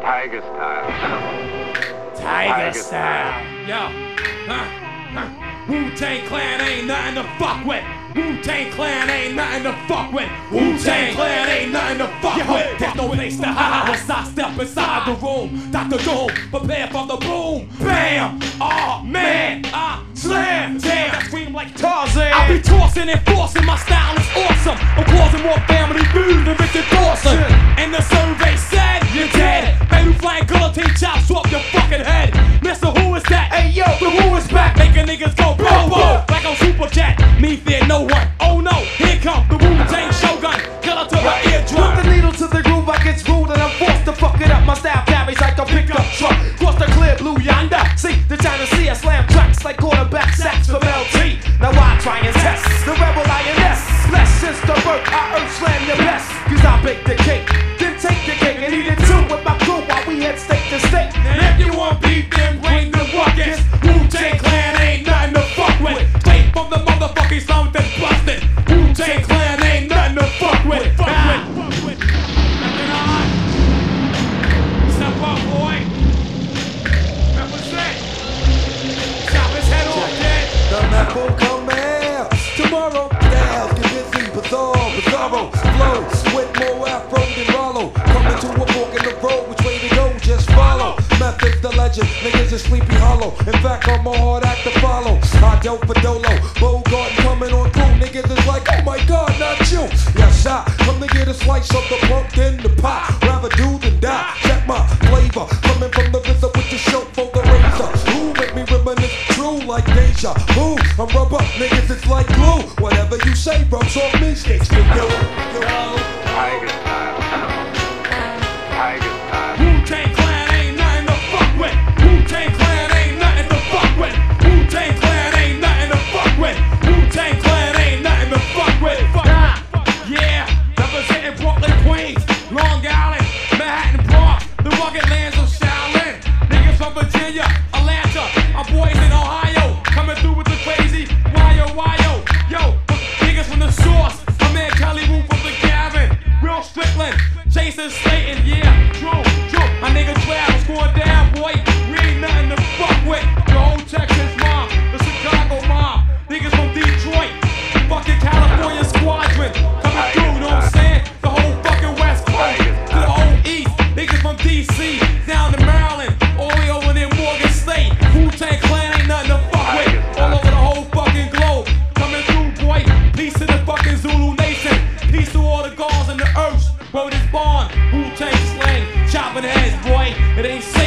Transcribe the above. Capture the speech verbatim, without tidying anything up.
Tiger style. Tiger, Tiger style. style. Yo. Huh? Huh? Wu-Tang Clan ain't nothing to fuck with. Wu-Tang Clan ain't nothing to fuck with. Wu-Tang Clan ain't nothing to fuck Yo, with. There's no place to hide once I step inside the room. Doctor Doom, prepare for the boom. Bam! Oh man! I slam! Damn! I scream like Tarzan. I be tossing and forcing. My style is awesome. I'm causing more family feud than Richard Dawson. And the survey said you're dead. Baby flying guillotine chops off your fucking head. Mister Who is that? Hey yo, the Who is back, making niggas go blow blow like on Super Jet. Me fear no one. Oh no, here comes the Wu-Tang Shogun. Killer to my eardrum. Put the needle to the groove, I get screwed and I'm forced to fuck it up. My style carries like a pickup truck. Cross the clear blue yonder. See, the China Sea, I slam tracks like quarterback sacks from L T. Now I try and test the rebel lioness. Bless since the birth, I earth slam your best. Cause I bake the cake, then take the cake and eat it too with my crew while we head state to state. Now if you want beef, then bring the ruckus. Wu-Tang Clan ain't nothing to fuck with. Straight from the motherfucking slum that's busted. Wu-Tang Clan ain't nothing to fuck with. Fuck with. Fuck with. Nothing on. Step up, boy. Represent. Chop his head off, kid. The map will come out tomorrow. The house get busy, bizarre, bizarro. Flow with more afro than Rollo. Coming to a fork in the road, which way to go? Just follow. Method's the legend, niggas is sleepy hollow. In fact, I'm a hard act to follow. I dealt for Dolo, Bogart coming on through. Niggas is like, oh my god, not you. Yes, I come to get a slice of the pumpkin, the pie. Rather do than die. Check my flavor, coming from the RZA with the show for the razor. Ooh, make me reminisce true like deja. Ooh, I'm rubber, niggas it's like glue. Whatever you say, rubs off me, sticks to you. Tiger style. Tiger style. Wu-Tang Clan ain't nothing to fuck with. Wu-Tang Clan ain't nothing to fuck with. Wu-Tang Clan ain't nothing to fuck with. Wu-Tang Clan ain't nothing to fuck with. Nah. Yeah, representing Brooklyn, Queens, Long Island, Manhattan, Bronx, the rugged lands of Shaolin. Niggas from Virginia, Atlanta, our boys in Ohio, coming through with the crazy wyo wyo. Yo, niggas from the source, my man Kelly Wu from the Gavin, Will Strickland, Jason Slayton, yeah, true, true. My nigga Travis going down, boy. We ain't nothing to fuck with. The whole Texas mob, the Chicago mob, niggas from Detroit, fucking California squadron, coming through, you know what I'm saying? The whole fucking West Coast, to the whole East, niggas from D C, down to Maryland, all the way over near Morgan State. Wu-Tang Clan ain't nothing to fuck with, all over the whole fucking globe, coming through, boy. Peace to the fucking Zulu Nation, peace to all the gods and the earth. Word is born, Wu-Tang slang, chopping heads, boy. It ain't safe.